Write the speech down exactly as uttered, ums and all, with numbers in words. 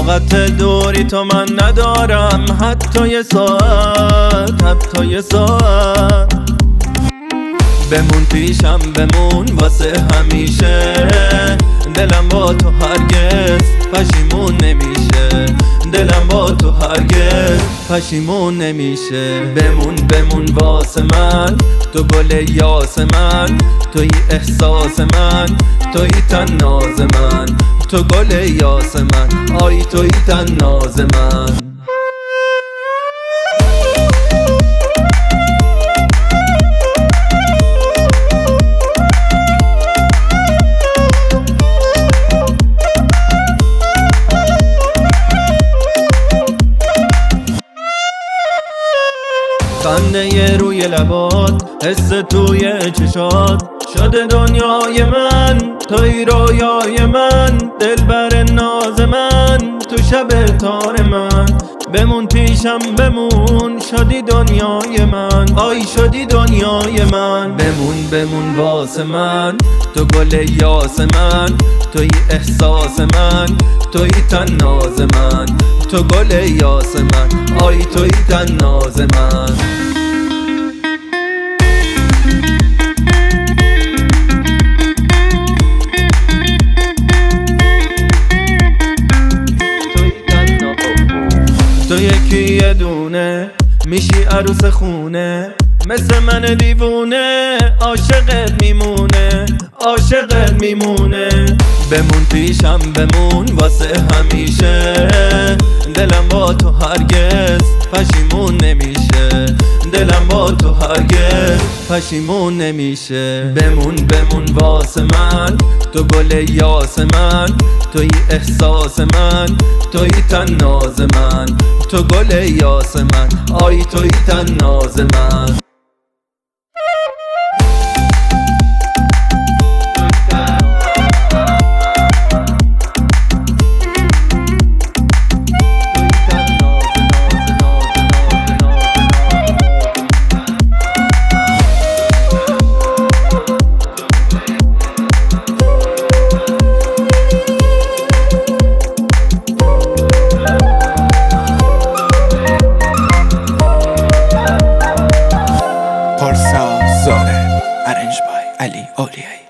طاقت دوری تو من ندارم، حتی یه ساعت، حتی یه ساعت. بمون پیشم، بمون واسه همیشه، دلم با تو هرگز پشیمون نمیشه، دلم با تو هرگز پشیمون نمیشه. بمون بمون واسه من، تو گل یاس من، توی احساس من، توی تناز من، تو گل یاس من، آی توی تناز من. خنده روی لبات، حس توی چشات، شده دنیای من، توی رویای من، دلبر ناز من، تو شب تار من. بمون پیشم، بمون، شدی دنیای من، آی شدی دنیای من. بمون بمون واسه من، تو گل یاس من، توی احساس من، توی تناز من، تو گل یاس من، آی توی تناز من. تو یکی یه دونه میشی عروس خونه، مثل من دیوونه، عاشقت میمونه، عاشقت میمونه. بمون پیشم، بمون واسه همیشه، دلم با تو هرگز پشیمون نمیشه، دلم با تو هرگز پشیمون نمیشه. بمون بمون واسه من، تو گل یاس من، توی احساس من، توی تناز من، تو گل یاس من، آی توی تناز من. پارسا زاره، ارنج بای علی اولیایی.